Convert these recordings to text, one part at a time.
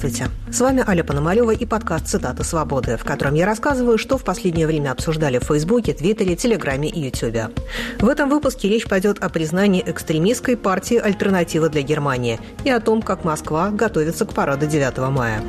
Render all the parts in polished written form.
Здравствуйте. С вами Аля Пономарёва и подкаст «Цитаты свободы», в котором я рассказываю, что в последнее время обсуждали в Фейсбуке, Твиттере, Телеграме и Ютубе. В этом выпуске речь пойдет о признании экстремистской партии «Альтернатива для Германии» и о том, как Москва готовится к параду 9 мая.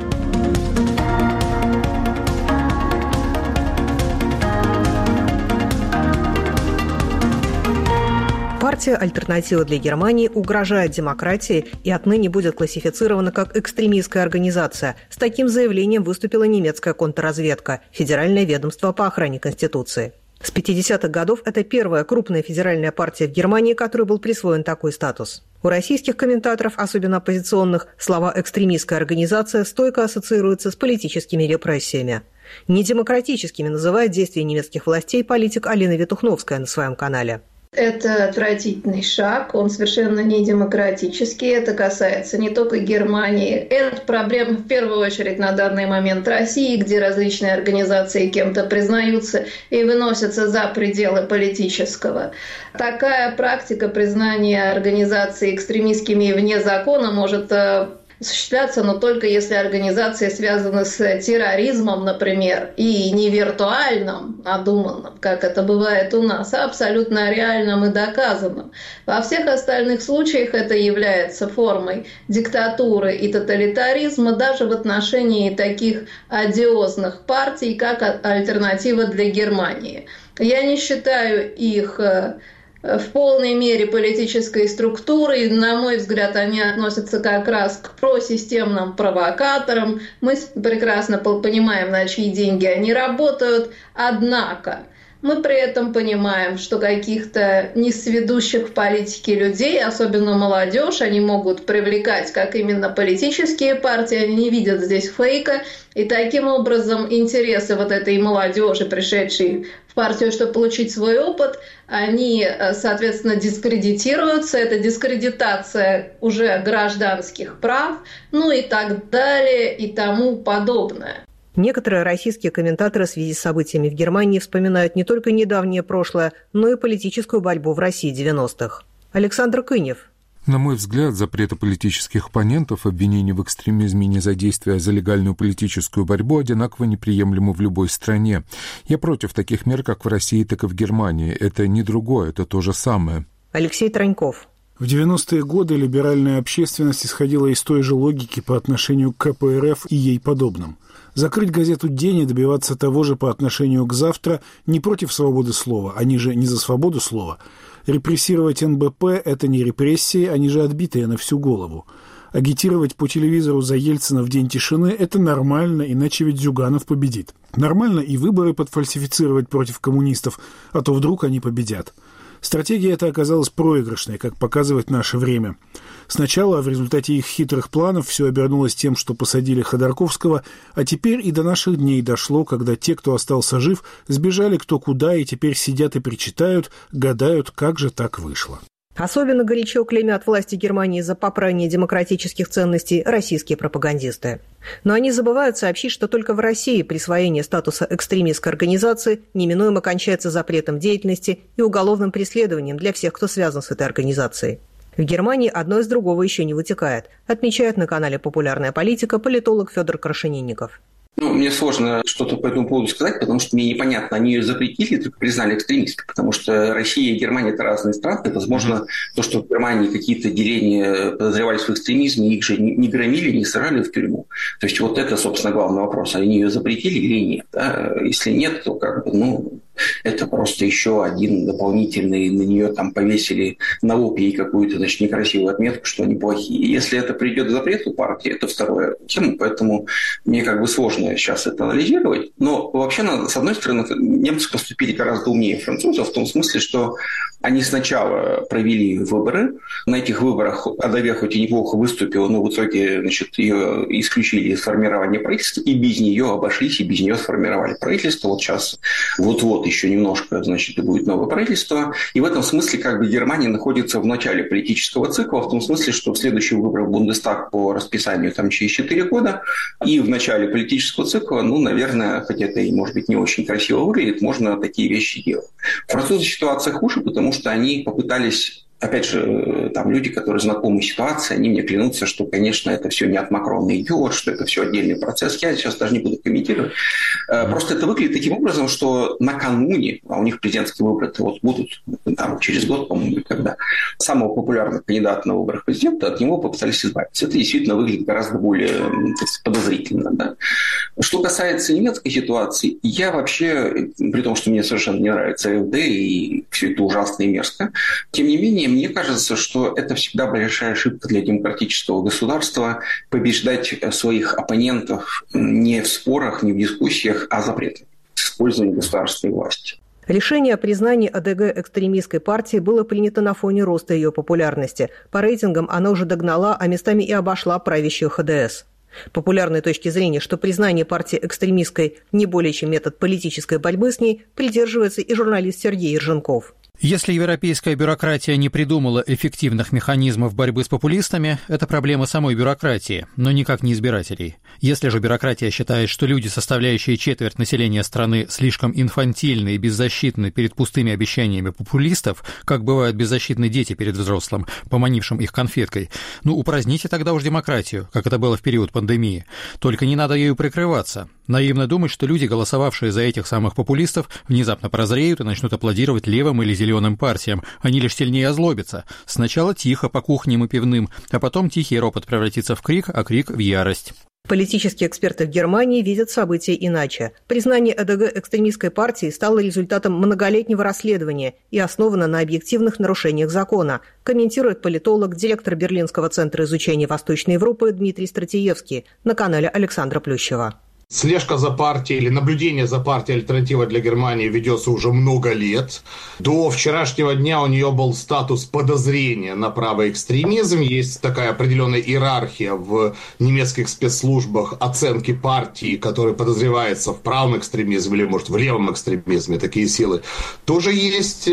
Партия «Альтернатива для Германии» угрожает демократии и отныне будет классифицирована как экстремистская организация. С таким заявлением выступила немецкая контрразведка, Федеральное ведомство по охране Конституции. С 50-х годов это первая крупная федеральная партия в Германии, которой был присвоен такой статус. У российских комментаторов, особенно оппозиционных, слова «экстремистская организация» стойко ассоциируются с политическими репрессиями. Недемократическими называет действия немецких властей политик Алина Ветухновская на своем канале. Это отвратительный шаг, он совершенно не демократический, это касается не только Германии. Это проблема в первую очередь на данный момент России, где различные организации кем-то признаются и выносятся за пределы политического. Такая практика признания организаций экстремистскими и вне закона может осуществляться, но только если организации связаны с терроризмом, например, и не виртуальным, надуманным, как это бывает у нас, а абсолютно реальным и доказанным. Во всех остальных случаях это является формой диктатуры и тоталитаризма, даже в отношении таких одиозных партий, как «Альтернатива для Германии». Я не считаю их в полной мере политической структурой. На мой взгляд, они относятся как раз к просистемным провокаторам. Мы прекрасно понимаем, на чьи деньги они работают. Однако мы при этом понимаем, что каких-то несведущих в политике людей, особенно молодежь, они могут привлекать как именно политические партии, они не видят здесь фейка. И таким образом интересы вот этой молодежи, пришедшей в партию, чтобы получить свой опыт, они, соответственно, дискредитируются. Это дискредитация уже гражданских прав, ну и так далее и тому подобное. Некоторые российские комментаторы в связи с событиями в Германии вспоминают не только недавнее прошлое, но и политическую борьбу в России 90-х. Александр Кынев. На мой взгляд, запреты политических оппонентов, обвинения в экстремизме и несодействие за легальную политическую борьбу одинаково неприемлемы в любой стране. Я против таких мер как в России, так и в Германии. Это не другое, это то же самое. Алексей Троньков. В 90-е годы либеральная общественность исходила из той же логики по отношению к КПРФ и ей подобным. Закрыть газету «День» и добиваться того же по отношению к «Завтра» не против свободы слова, они же не за свободу слова. Репрессировать НБП – это не репрессии, они же отбитые на всю голову. Агитировать по телевизору за Ельцина в день тишины – это нормально, иначе ведь Зюганов победит. Нормально и выборы подфальсифицировать против коммунистов, а то вдруг они победят. Стратегия эта оказалась проигрышной, как показывает наше время. Сначала в результате их хитрых планов все обернулось тем, что посадили Ходорковского, а теперь и до наших дней дошло, когда те, кто остался жив, сбежали кто куда и теперь сидят и причитают, гадают, как же так вышло. Особенно горячо клеймят власти Германии за попрание демократических ценностей российские пропагандисты. Но они забывают сообщить, что только в России присвоение статуса экстремистской организации неминуемо кончается запретом деятельности и уголовным преследованием для всех, кто связан с этой организацией. В Германии одно из другого еще не вытекает, отмечает на канале «Популярная политика» политолог Федор Крашенинников. Мне сложно что-то по этому поводу сказать, потому что мне непонятно, они ее запретили, только признали экстремисткой, потому что Россия и Германия – это разные страны. Возможно, то, что в Германии какие-то деления подозревались в экстремизме, их же не громили, не сажали в тюрьму. То есть вот это, собственно, главный вопрос. Они ее запретили или нет? Да? Если нет, то это просто еще один дополнительный, на нее там повесили на лоб ей какую-то, некрасивую отметку, что они плохие. Если это придет к запрету партии, это вторая тема, поэтому мне сложно сейчас это анализировать. Но вообще, с одной стороны, немцы поступили гораздо умнее французов в том смысле, что они сначала провели выборы. На этих выборах АДВ хоть и неплохо выступила, но в итоге ее исключили из формирования правительства, и без нее обошлись, и без нее сформировали правительство. Вот сейчас вот еще немножко, и будет новое правительство. И в этом смысле Германия находится в начале политического цикла, в том смысле, что следующий выбор в Бундестаг по расписанию через 4 года, и в начале политического цикла, наверное, хотя это и, может быть, не очень красиво выглядит, можно такие вещи делать. В французах ситуация хуже, потому что они попытались Опять же, там люди, которые знакомы с ситуацией, они мне клянутся, что, конечно, это все не от Макрона идет, что это все отдельный процесс. Я сейчас даже не буду комментировать. Просто это выглядит таким образом, что накануне, а у них президентские выборы вот будут там, через год, по-моему, когда самого популярного кандидата на выборах президента, от него попытались избавиться. Это действительно выглядит гораздо более подозрительно. Да? Что касается немецкой ситуации, я вообще, при том, что мне совершенно не нравится АфД и все это ужасно и мерзко, тем не менее, мне кажется, что это всегда большая ошибка для демократического государства побеждать своих оппонентов не в спорах, не в дискуссиях, а запретом использования государственной власти. Решение о признании АДГ экстремистской партией было принято на фоне роста ее популярности. По рейтингам она уже догнала, а местами и обошла правящую ХДС. Популярной точки зрения, что признание партии экстремистской не более чем метод политической борьбы с ней, придерживается и журналист Сергей Ирженков. Если европейская бюрократия не придумала эффективных механизмов борьбы с популистами, это проблема самой бюрократии, но никак не избирателей. Если же бюрократия считает, что люди, составляющие четверть населения страны, слишком инфантильны и беззащитны перед пустыми обещаниями популистов, как бывают беззащитны дети перед взрослым, поманившим их конфеткой, упраздните тогда уж демократию, как это было в период пандемии. Только не надо ею прикрываться. Наивно думать, что люди, голосовавшие за этих самых популистов, внезапно прозреют и начнут аплодировать левым или зеленым партиям. Они лишь сильнее озлобятся. Сначала тихо по кухням и пивным, а потом тихий ропот превратится в крик, а крик в ярость. Политические эксперты в Германии видят события иначе. Признание АДГ экстремистской партии стало результатом многолетнего расследования и основано на объективных нарушениях закона, комментирует политолог, директор Берлинского центра изучения Восточной Европы Дмитрий Стратиевский на канале Александра Плющева. Слежка за партией или наблюдение за партией «Альтернатива для Германии» ведется уже много лет. До вчерашнего дня у нее был статус подозрения на правый экстремизм. Есть такая определенная иерархия в немецких спецслужбах оценки партии, которая подозревается в правом экстремизме или, может, в левом экстремизме. Такие силы тоже есть.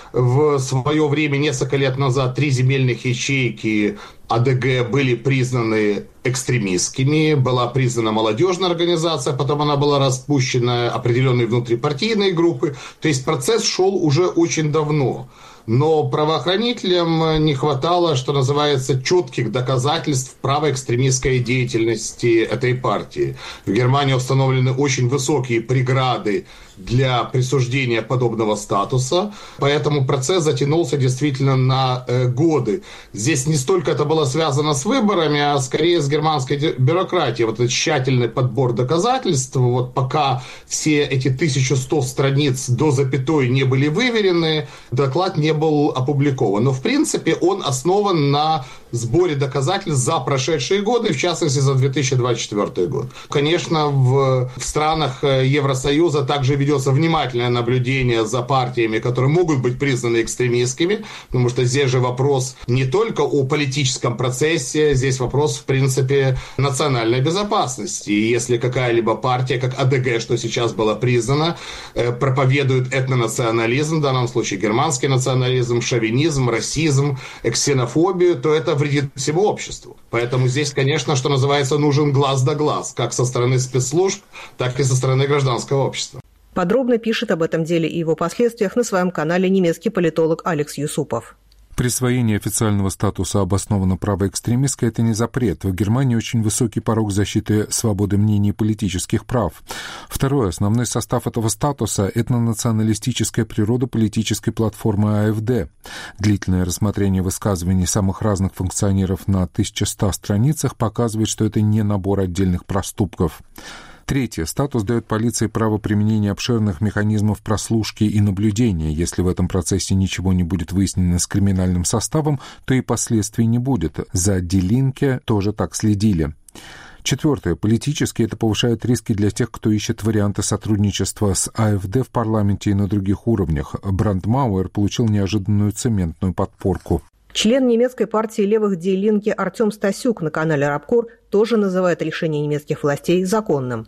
В свое время, несколько лет назад, 3 земельных ячейки АДГ были признаны экстремистскими, была признана молодежная организация, потом она была распущена определенные внутрипартийные группы. То есть процесс шел уже очень давно. Но правоохранителям не хватало, что называется, четких доказательств правоэкстремистской деятельности этой партии. В Германии установлены очень высокие преграды для присуждения подобного статуса, поэтому процесс затянулся действительно на годы. Здесь не столько это было связано с выборами, а скорее с германской бюрократией. Вот этот тщательный подбор доказательств, вот пока все эти 1100 страниц до запятой не были выверены, доклад не был опубликован. Но в принципе он основан на сборе доказательств за прошедшие годы, в частности за 2024 год. Конечно, в странах Евросоюза также ведется внимательное наблюдение за партиями, которые могут быть признаны экстремистскими, потому что здесь же вопрос не только о политическом процессе, здесь вопрос, в принципе, национальной безопасности. И если какая-либо партия, как АДГ, что сейчас было признано, проповедует этнонационализм, в данном случае германский национализм, шовинизм, расизм, ксенофобию, то это вредит всему обществу. Поэтому здесь, конечно, что называется, нужен глаз да глаз, как со стороны спецслужб, так и со стороны гражданского общества. Подробно пишет об этом деле и его последствиях на своем канале немецкий политолог Алекс Юсупов. Присвоение официального статуса обоснованно правоэкстремистской – это не запрет. В Германии очень высокий порог защиты свободы мнений и политических прав. Второе. Основной состав этого статуса – этнонационалистическая природа политической платформы АфД. Длительное рассмотрение высказываний самых разных функционеров на 1100 страницах показывает, что это не набор отдельных проступков. Третье. Статус дает полиции право применения обширных механизмов прослушки и наблюдения. Если в этом процессе ничего не будет выяснено с криминальным составом, то и последствий не будет. За Die Linke тоже так следили. Четвертое. Политически это повышает риски для тех, кто ищет варианты сотрудничества с АфД в парламенте и на других уровнях. Брандмауэр получил неожиданную цементную подпорку. Член немецкой партии левых Die Linke Артем Стасюк на канале Рабкор тоже называет решение немецких властей законным.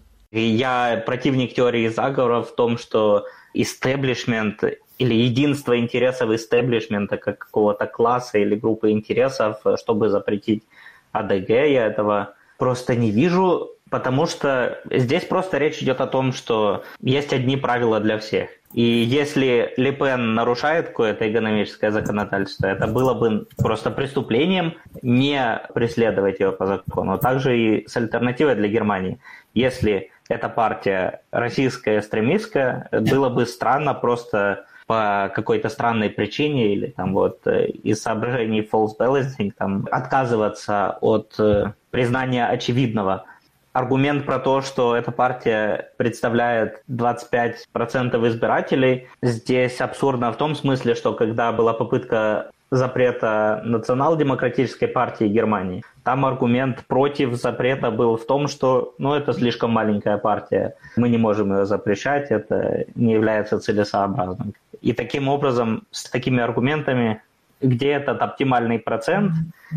Я противник теории заговора в том, что истеблишмент или единство интересов истеблишмента как какого-то класса или группы интересов, чтобы запретить АДГ, я этого просто не вижу, потому что здесь просто речь идет о том, что есть одни правила для всех. И если Ле Пен нарушает какое-то экономическое законодательство, это было бы просто преступлением не преследовать ее по закону. Также и с альтернативой для Германии. Если эта партия российская, экстремистская, было бы странно просто по какой-то странной причине или там вот из соображений false balancing там, отказываться от признания очевидного. Аргумент про то, что эта партия представляет 25% избирателей, здесь абсурдно в том смысле, что когда была попытка запрета национал-демократической партии Германии, там аргумент против запрета был в том, что это слишком маленькая партия, мы не можем ее запрещать, это не является целесообразным. И таким образом, с такими аргументами, где этот оптимальный процент,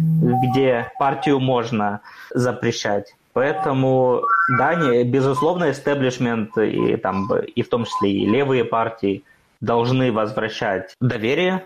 где партию можно запрещать. Поэтому, да, безусловно, истеблишмент и в том числе и левые партии должны возвращать доверие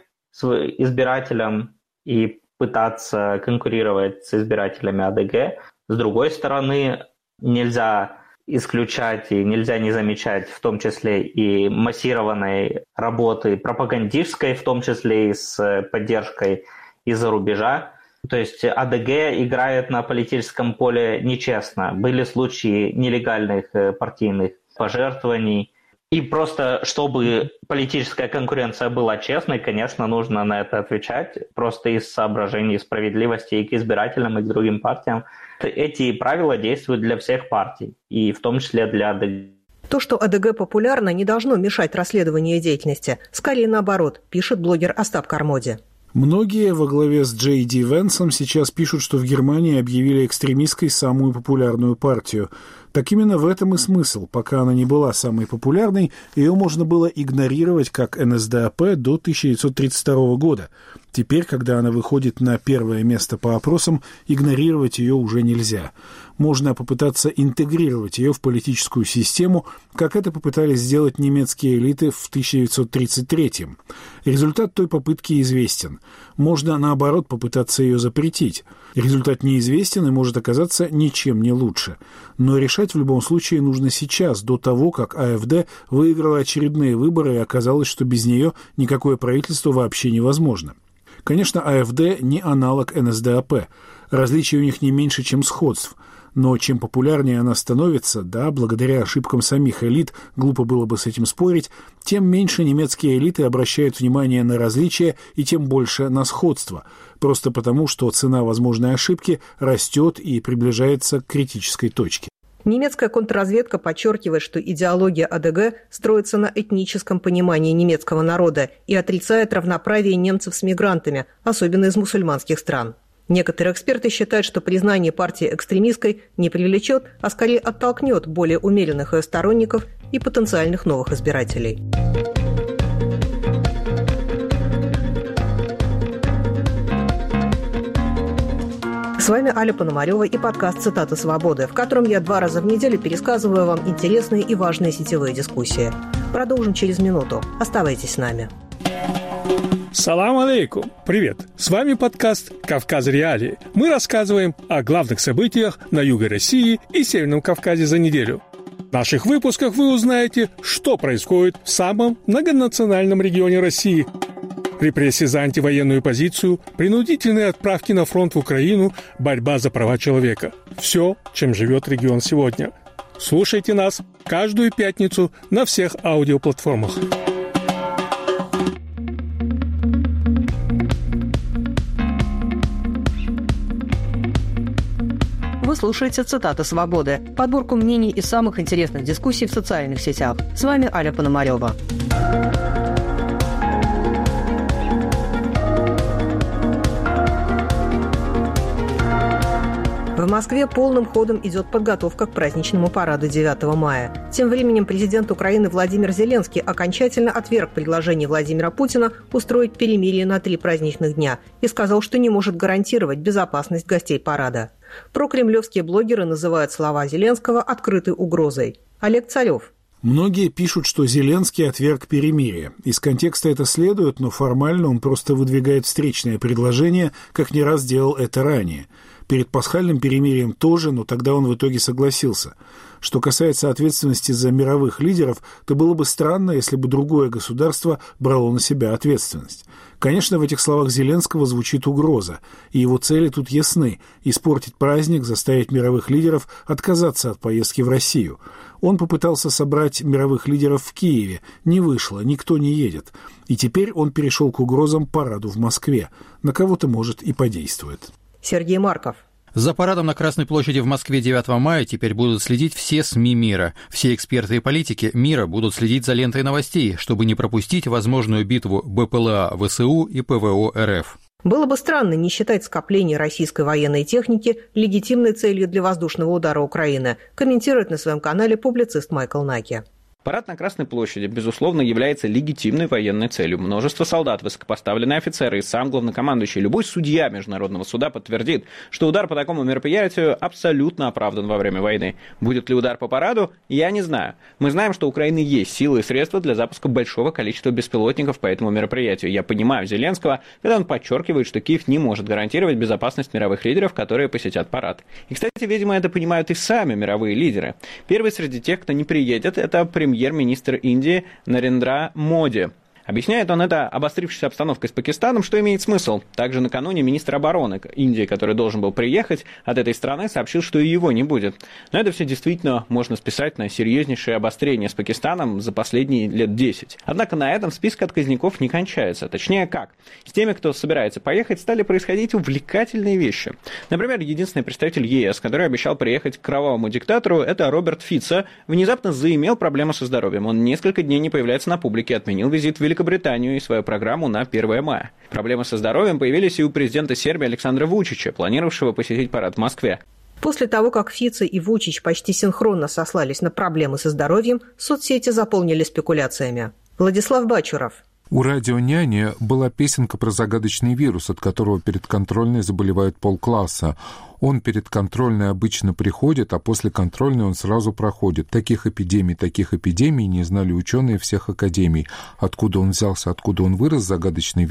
избирателям и пытаться конкурировать с избирателями АДГ. С другой стороны, нельзя исключать и нельзя не замечать в том числе и массированной работы пропагандистской, в том числе и с поддержкой из-за рубежа. То есть АДГ играет на политическом поле нечестно. Были случаи нелегальных партийных пожертвований. И просто, чтобы политическая конкуренция была честной, конечно, нужно на это отвечать. Просто из соображений справедливости и к избирателям, и к другим партиям. Эти правила действуют для всех партий, и в том числе для АДГ. То, что АДГ популярно, не должно мешать расследованию деятельности. Скорее наоборот, пишет блогер Остап Кармоди. Многие во главе с Джей Ди Венсом сейчас пишут, что в Германии объявили экстремистской самую популярную партию. Так именно в этом и смысл. Пока она не была самой популярной, ее можно было игнорировать как НСДАП до 1932 года. Теперь, когда она выходит на первое место по опросам, игнорировать ее уже нельзя. Можно попытаться интегрировать ее в политическую систему, как это попытались сделать немецкие элиты в 1933-м. Результат той попытки известен. Можно, наоборот, попытаться ее запретить. Результат неизвестен и может оказаться ничем не лучше. Но решать в любом случае нужно сейчас, до того, как АфД выиграла очередные выборы и оказалось, что без нее никакое правительство вообще невозможно. Конечно, АфД не аналог НСДАП. Различий у них не меньше, чем сходств. Но чем популярнее она становится, да, благодаря ошибкам самих элит, глупо было бы с этим спорить, тем меньше немецкие элиты обращают внимание на различия и тем больше на сходство. Просто потому, что цена возможной ошибки растет и приближается к критической точке. Немецкая контрразведка подчеркивает, что идеология АДГ строится на этническом понимании немецкого народа и отрицает равноправие немцев с мигрантами, особенно из мусульманских стран. Некоторые эксперты считают, что признание партии экстремистской не привлечет, а скорее оттолкнет более умеренных ее сторонников и потенциальных новых избирателей. С вами Аля Пономарева и подкаст «Цитаты свободы», в котором я 2 раза в неделю пересказываю вам интересные и важные сетевые дискуссии. Продолжим через минуту. Оставайтесь с нами. Салам алейкум! Привет! С вами подкаст «Кавказ Реалии». Мы рассказываем о главных событиях на юге России и Северном Кавказе за неделю. В наших выпусках вы узнаете, что происходит в самом многонациональном регионе России. Репрессии за антивоенную позицию, принудительные отправки на фронт в Украину, борьба за права человека. Все, чем живет регион сегодня. Слушайте нас каждую пятницу на всех аудиоплатформах. Вы слушаете «Цитаты свободы», подборку мнений из самых интересных дискуссий в социальных сетях. С вами Аля Пономарева. В Москве полным ходом идет подготовка к праздничному параду 9 мая. Тем временем президент Украины Владимир Зеленский окончательно отверг предложение Владимира Путина устроить перемирие на 3 праздничных дня и сказал, что не может гарантировать безопасность гостей парада. Прокремлевские блогеры называют слова Зеленского открытой угрозой. Олег Царев. Многие пишут, что Зеленский отверг перемирие. Из контекста это следует, но формально он просто выдвигает встречное предложение, как не раз делал это ранее. Перед пасхальным перемирием тоже, но тогда он в итоге согласился. Что касается ответственности за мировых лидеров, то было бы странно, если бы другое государство брало на себя ответственность. Конечно, в этих словах Зеленского звучит угроза, и его цели тут ясны – испортить праздник, заставить мировых лидеров отказаться от поездки в Россию. Он попытался собрать мировых лидеров в Киеве, не вышло, никто не едет. И теперь он перешел к угрозам параду в Москве. На кого-то, может, и подействует. Сергей Марков. За парадом на Красной площади в Москве 9 мая теперь будут следить все СМИ мира. Все эксперты и политики мира будут следить за лентой новостей, чтобы не пропустить возможную битву БПЛА ВСУ и ПВО РФ. Было бы странно не считать скопление российской военной техники легитимной целью для воздушного удара Украины, комментирует на своем канале публицист Майкл Наки. Парад на Красной площади, безусловно, является легитимной военной целью. Множество солдат, высокопоставленные офицеры и сам главнокомандующий, любой судья Международного суда подтвердит, что удар по такому мероприятию абсолютно оправдан во время войны. Будет ли удар по параду, я не знаю. Мы знаем, что у Украины есть силы и средства для запуска большого количества беспилотников по этому мероприятию. Я понимаю Зеленского, когда он подчеркивает, что Киев не может гарантировать безопасность мировых лидеров, которые посетят парад. И, кстати, видимо, это понимают и сами мировые лидеры. Первый среди тех, кто не приедет, это премьер-министр Индии Нарендра Моди. Объясняет он это обострившейся обстановкой с Пакистаном, что имеет смысл. Также накануне министр обороны Индии, который должен был приехать от этой страны, сообщил, что и его не будет. Но это все действительно можно списать на серьезнейшее обострение с Пакистаном за последние лет 10. Однако на этом список отказников не кончается. Точнее как? С теми, кто собирается поехать, стали происходить увлекательные вещи. Например, единственный представитель ЕС, который обещал приехать к кровавому диктатору, это Роберт Фицо, внезапно заимел проблемы со здоровьем. Он несколько дней не появляется на публике, отменил визит в Великобританию и свою программу на 1 мая. Проблемы со здоровьем появились и у президента Сербии Александра Вучича, планировавшего посетить парад в Москве. После того, как Фицо и Вучич почти синхронно сослались на проблемы со здоровьем, соцсети заполнили спекуляциями. Владислав Бачуров. У «Радио Няни» была песенка про загадочный вирус, от которого перед контрольной заболевает полкласса. Он перед контрольной обычно приходит, а после контрольной он сразу проходит. Таких эпидемий не знали ученые всех академий. Откуда он взялся, откуда он вырос, загадочный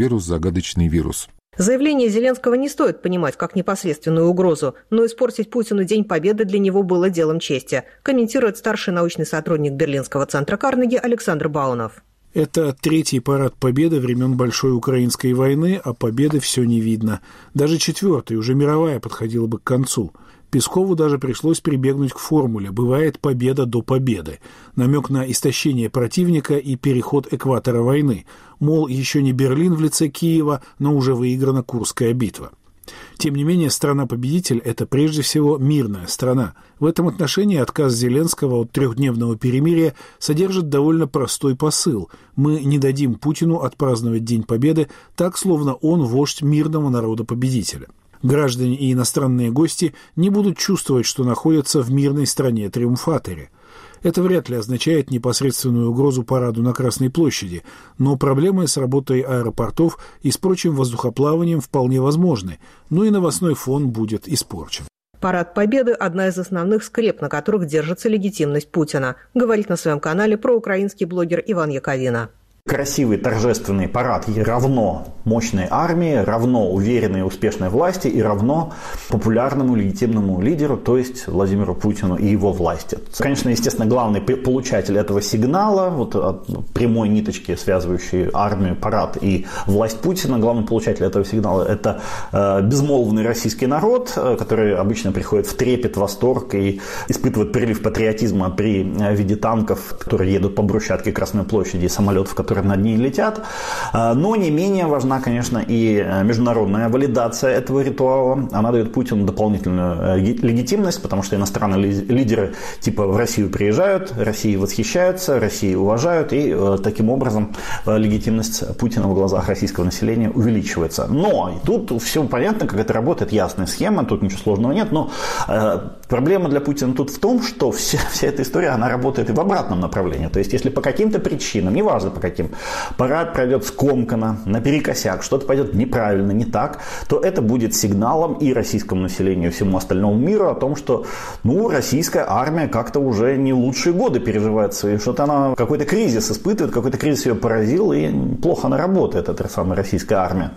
вирус. Заявление Зеленского не стоит понимать как непосредственную угрозу, но испортить Путину День Победы для него было делом чести, комментирует старший научный сотрудник Берлинского центра Карнеги Александр Баунов. Это третий парад Победы времен Большой Украинской войны, а победы все не видно. Даже четвертый, уже мировая, подходила бы к концу. Пескову даже пришлось прибегнуть к формуле «бывает победа до победы». Намек на истощение противника и переход экватора войны. Мол, еще не Берлин в лице Киева, но уже выиграна Курская битва. Тем не менее, страна-победитель – это прежде всего мирная страна. В этом отношении отказ Зеленского от трехдневного перемирия содержит довольно простой посыл. Мы не дадим Путину отпраздновать День Победы так, словно он вождь мирного народа-победителя. Граждане и иностранные гости не будут чувствовать, что находятся в мирной стране-триумфаторе. Это вряд ли означает непосредственную угрозу параду на Красной площади, но проблемы с работой аэропортов и с прочим воздухоплаванием вполне возможны, но и новостной фон будет испорчен. Парад Победы – одна из основных скреп, на которых держится легитимность Путина, говорит на своем канале проукраинский блогер Иван Яковина. Красивый торжественный парад равно мощной армии, равно уверенной и успешной власти и равно популярному легитимному лидеру, то есть Владимиру Путину и его власти. Конечно, естественно, главный получатель этого сигнала, вот от прямой ниточки, связывающей армию, парад и власть Путина, главный получатель этого сигнала – это безмолвный российский народ, который обычно приходит в трепет, восторг и испытывает прилив патриотизма при виде танков, которые едут по брусчатке Красной площади, и самолетов, которые над ней летят. Но не менее важна, конечно, и международная валидация этого ритуала. Она дает Путину дополнительную легитимность, потому что иностранные лидеры типа в Россию приезжают, Россией восхищаются, Россию уважают, и таким образом легитимность Путина в глазах российского населения увеличивается. Но тут все понятно, как это работает, ясная схема, тут ничего сложного нет, но проблема для Путина тут в том, что вся эта история, она работает и в обратном направлении. То есть, если по каким-то причинам, неважно по каким, парад пройдет скомканно, наперекосяк, что-то пойдет неправильно, не так, то это будет сигналом и российскому населению, и всему остальному миру о том, что российская армия как-то уже не лучшие годы переживает свои, что-то она какой-то кризис испытывает, какой-то кризис ее поразил, и плохо она работает, эта самая российская армия.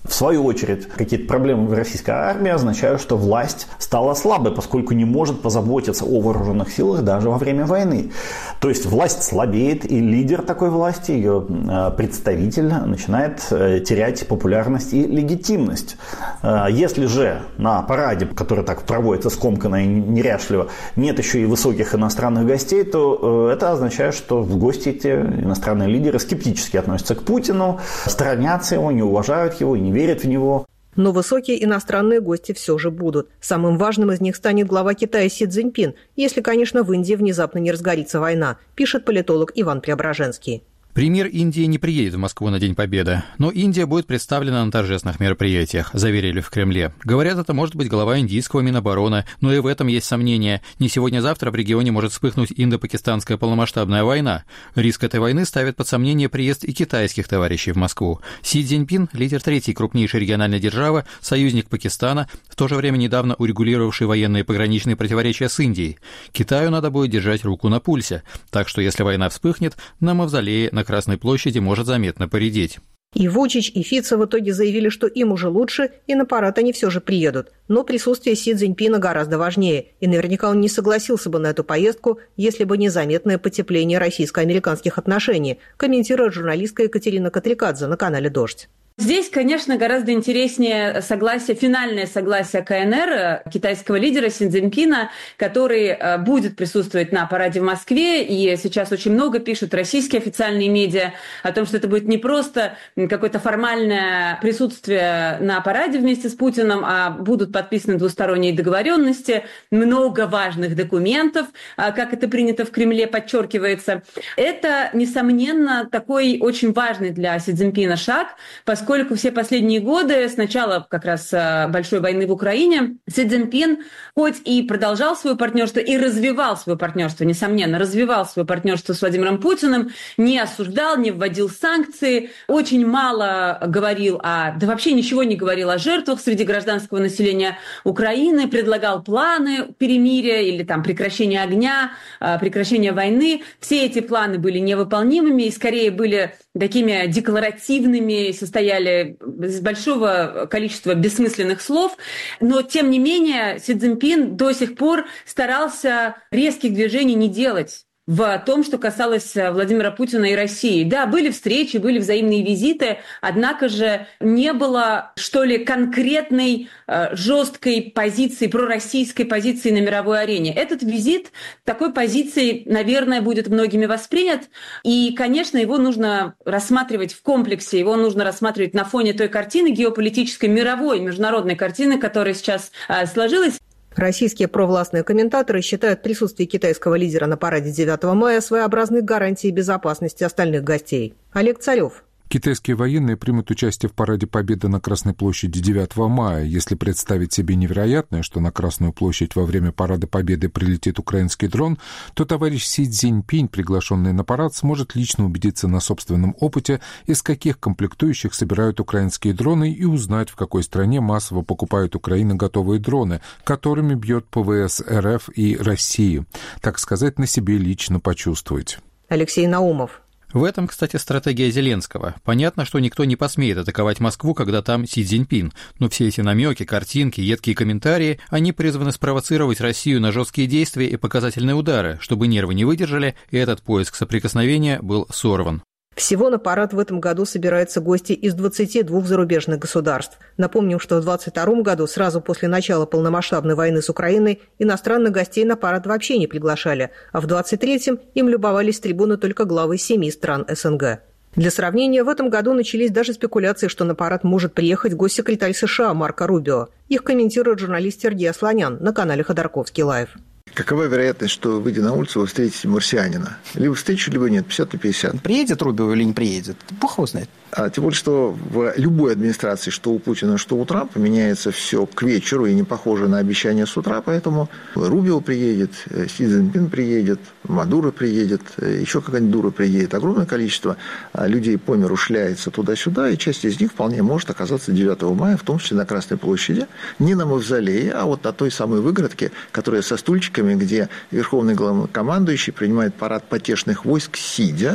В свою очередь, какие-то проблемы в российской армии означают, что власть стала слабой, поскольку не может позаботиться о вооруженных силах даже во время войны. То есть власть слабеет, и лидер такой власти, ее представитель, начинает терять популярность и легитимность. Если же на параде, который так проводится скомканно и неряшливо, нет еще и высоких иностранных гостей, то это означает, что в гости эти иностранные лидеры скептически относятся к Путину, сторонятся его, не уважают его и не верят в него. Но высокие иностранные гости все же будут. Самым важным из них станет глава Китая Си Цзиньпин, если, конечно, в Индии внезапно не разгорится война, пишет политолог Иван Преображенский. Премьер Индии не приедет в Москву на День Победы, но Индия будет представлена на торжественных мероприятиях, заверили в Кремле. Говорят, это может быть глава индийского Минобороны, но и в этом есть сомнения. Не сегодня-завтра в регионе может вспыхнуть индо-пакистанская полномасштабная война. Риск этой войны ставит под сомнение приезд и китайских товарищей в Москву. Си Цзиньпин, лидер третьей крупнейшей региональной державы, союзник Пакистана, в то же время недавно урегулировавший военные пограничные противоречия с Индией. Китаю надо будет держать руку на пульсе, так что если война вспыхнет, на мавзолее на Красной площади может заметно поредеть. И Вучич, и Фицо в итоге заявили, что им уже лучше, и на парад они все же приедут. Но присутствие Си Цзиньпина гораздо важнее, и наверняка он не согласился бы на эту поездку, если бы не заметное потепление российско-американских отношений, комментирует журналистка Екатерина Катрикадзе на канале «Дождь». Здесь, конечно, гораздо интереснее финальное согласие КНР, китайского лидера Си Цзиньпина, который будет присутствовать на параде в Москве. И сейчас очень много пишут российские официальные медиа о том, что это будет не просто какое-то формальное присутствие на параде вместе с Путиным, а будут подписаны двусторонние договоренности, много важных документов, как это принято в Кремле, подчеркивается. Это, несомненно, такой очень важный для Си Цзиньпина шаг, поскольку все последние годы, с начала как раз большой войны в Украине, Си Цзиньпин хоть и продолжал свое партнерство и развивал свое партнерство, несомненно, развивал свое партнерство с Владимиром Путиным, не осуждал, не вводил санкции, очень мало говорил да вообще ничего не говорил о жертвах среди гражданского населения Украины, предлагал планы перемирия или прекращения огня, прекращения войны. Все эти планы были невыполнимыми и скорее были такими декларативными, состояли из большого количества бессмысленных слов, но, тем не менее, Си Цзиньпин до сих пор старался резких движений не делать в том, что касалось Владимира Путина и России. Да, были встречи, были взаимные визиты, однако же не было, конкретной жесткой позиции, пророссийской позиции на мировой арене. Этот визит такой позицией, наверное, будет многими воспринят, и, конечно, его нужно рассматривать в комплексе, его нужно рассматривать на фоне той картины геополитической, мировой, международной картины, которая сейчас сложилась. Российские провластные комментаторы считают присутствие китайского лидера на параде 9 мая своеобразной гарантией безопасности остальных гостей. Олег Царев. Китайские военные примут участие в параде Победы на Красной площади 9 мая. Если представить себе невероятное, что на Красную площадь во время парада Победы прилетит украинский дрон, то товарищ Си Цзиньпин, приглашенный на парад, сможет лично убедиться на собственном опыте, из каких комплектующих собирают украинские дроны, и узнать, в какой стране массово покупают Украина готовые дроны, которыми бьет ПВС РФ и России. Так сказать, на себе лично почувствовать. Алексей Наумов. В этом, кстати, стратегия Зеленского. Понятно, что никто не посмеет атаковать Москву, когда там Си Цзиньпин, но все эти намеки, картинки, едкие комментарии, они призваны спровоцировать Россию на жесткие действия и показательные удары, чтобы нервы не выдержали, и этот поиск соприкосновения был сорван. Всего на парад в этом году собираются гости из 22 зарубежных государств. Напомним, что в 2022 году, сразу после начала полномасштабной войны с Украиной, иностранных гостей на парад вообще не приглашали, а в 2023-м им любовались с трибуны только главы 7 стран СНГ. Для сравнения, в этом году начались даже спекуляции, что на парад может приехать госсекретарь США Марко Рубио. Их комментирует журналист Сергей Асланян на канале Ходорковский лайв. Какова вероятность, что, выйдя на улицу, вы встретите марсианина? Либо встречу, либо нет, 50 на 50. Приедет Рубио или не приедет? Бог его знает. Тем более, что в любой администрации, что у Путина, что у Трампа, меняется все к вечеру и не похоже на обещания с утра, поэтому Рубио приедет, Си Цзиньпин приедет, Мадуро приедет, еще какая-нибудь дура приедет. Огромное количество людей по миру шляется туда-сюда, и часть из них вполне может оказаться 9 мая, в том числе на Красной площади, не на мавзолее, а вот на той самой выгородке, которая со стульчиками, где верховный главнокомандующий принимает парад потешных войск сидя,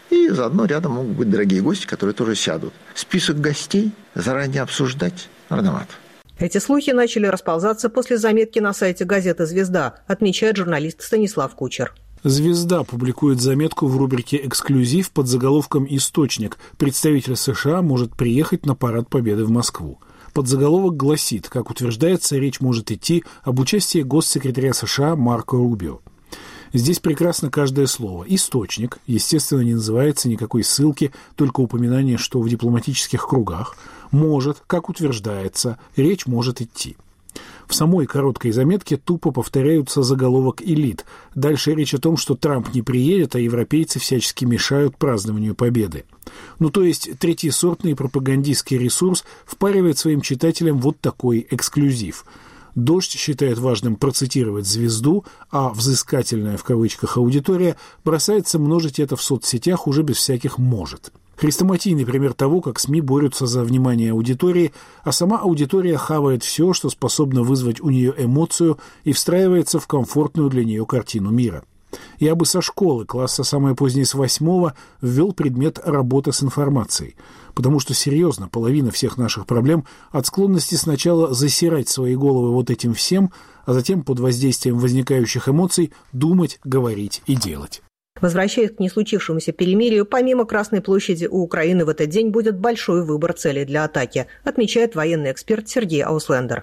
И заодно рядом могут быть дорогие гости, которые тоже сядут. Список гостей заранее обсуждать рановато. Эти слухи начали расползаться после заметки на сайте газеты «Звезда», отмечает журналист Станислав Кучер. «Звезда» публикует заметку в рубрике «Эксклюзив» под заголовком «Источник». Представитель США может приехать на парад Победы в Москву. Подзаголовок гласит, как утверждается, речь может идти об участии госсекретаря США Марко Рубио. Здесь прекрасно каждое слово. «Источник», естественно, не называется никакой ссылки, только упоминание, что в дипломатических кругах может, как утверждается, речь может идти. В самой короткой заметке тупо повторяются заголовок «Элит». Дальше речь о том, что Трамп не приедет, а европейцы всячески мешают празднованию победы. Ну, то есть третьесортный пропагандистский ресурс впаривает своим читателям вот такой эксклюзив. «Дождь» считает важным процитировать «Звезду», а взыскательная в кавычках аудитория бросается множить это в соцсетях уже без всяких «может». Хрестоматийный пример того, как СМИ борются за внимание аудитории, а сама аудитория хавает все, что способно вызвать у нее эмоцию и встраивается в комфортную для нее картину мира. Я бы со школы, класса самое позднее с 8-го, ввел предмет «Работа с информацией». Потому что, серьезно, половина всех наших проблем от склонности сначала засирать свои головы вот этим всем, а затем под воздействием возникающих эмоций думать, говорить и делать. Возвращаясь к неслучившемуся перемирию, помимо Красной площади у Украины в этот день будет большой выбор целей для атаки, отмечает военный эксперт Сергей Ауслендер.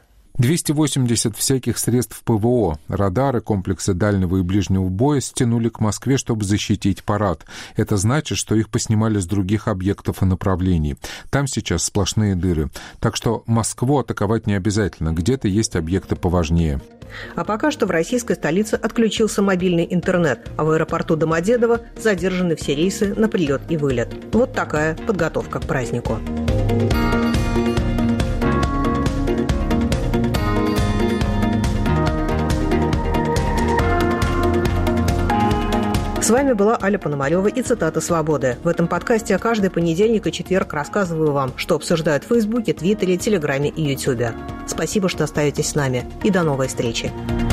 280 всяких средств ПВО, радары, комплексы дальнего и ближнего боя стянули к Москве, чтобы защитить парад. Это значит, что их поснимали с других объектов и направлений. Там сейчас сплошные дыры. Так что Москву атаковать не обязательно. Где-то есть объекты поважнее. А пока что в российской столице отключился мобильный интернет, а в аэропорту Домодедово задержаны все рейсы на прилет и вылет. Вот такая подготовка к празднику. С вами была Аля Пономарёва и цитата «Свободы». В этом подкасте каждый понедельник и четверг рассказываю вам, что обсуждают в Фейсбуке, Твиттере, Телеграме и Ютубе. Спасибо, что остаетесь с нами. И до новой встречи.